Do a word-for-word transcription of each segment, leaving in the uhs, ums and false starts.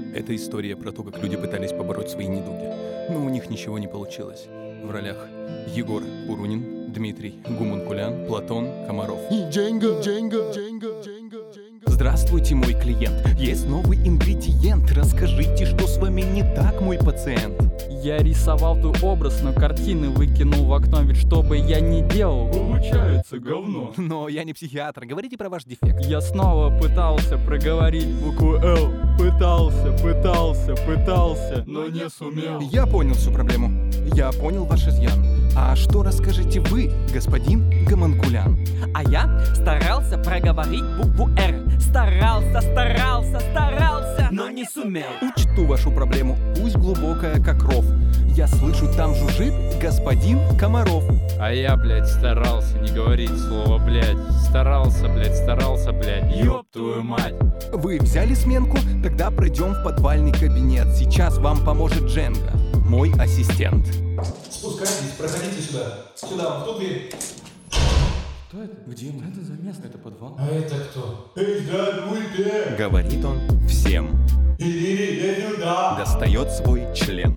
Это история про то, как люди пытались побороть свои недуги, но у них ничего не получилось. В ролях Егор Пурунин, Дмитрий Гумункулян, Платон Комаров. И Дженга, Дженга, Дженга, Дженга, Дженга. Здравствуйте, мой клиент. Есть новый ингредиент. Расскажите, что с вами не так, мой пациент? Я рисовал твой образ, но картины выкинул в окно, ведь что бы я ни делал, получается говно. Но я не психиатр, говорите про ваш дефект. Я снова пытался проговорить букву «Л». Пытался, пытался, пытался, но не сумел. Я понял всю проблему. Я понял ваш изъян. А что расскажете вы, господин Гомункулян? А я старался проговорить букву «Р». Старался, старался, старался, но не сумел. Учту вашу проблему, пусть глубокая, как ров. Я слышу, там жужжит господин Комаров. А я, блядь, старался не говорить слово «блядь». Старался, блядь, старался, блядь. Ёб твою мать. Вы взяли сменку? Тогда пройдем в подвальный кабинет. Сейчас вам поможет Дженга, мой ассистент. Спускайтесь, проходите сюда. Сюда, в ту дверь. Что это? Где мы? Что это за место? Это подвал? А это кто? Эй, здравствуйте! Говорит он всем. Идите сюда! Достает свой член.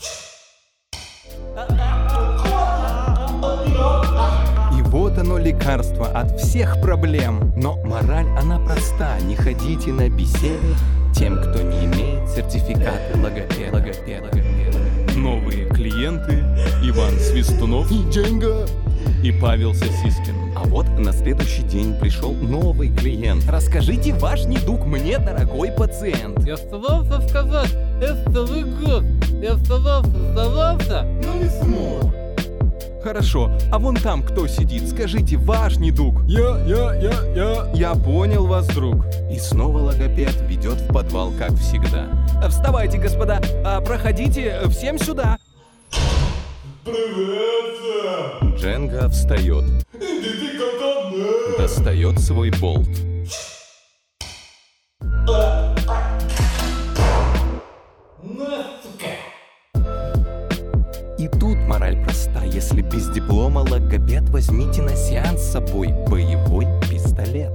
И вот оно лекарство от всех проблем. Но мораль, она проста. Не ходите на беседы тем, кто не имеет сертификата логопеда. Логопед, логопед. Новые клиенты Иван Свистунов и Дженга и Павел Сосискин. А вот на следующий день пришел новый клиент. Расскажите ваш недуг мне, дорогой пациент. Я старался сказать, это вы год. Я старался, старался, но не смог. Хорошо, а вон там кто сидит? Скажите, ваш недуг. Я, я, я, я. Я понял вас, друг. И снова логопед ведет в подвал, как всегда. Вставайте, господа, а проходите всем сюда. Привет! Дженга встает. Иди ко мне! Достает свой болт. На, сука! И тут мораль проста. Если без диплома логопед, возьмите на сеанс с собой боевой пистолет.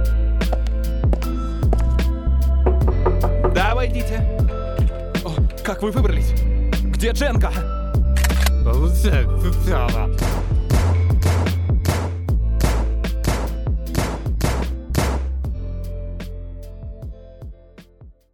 Да, войдите. О, как вы выбрались? Где Дженга? Получается, сначала.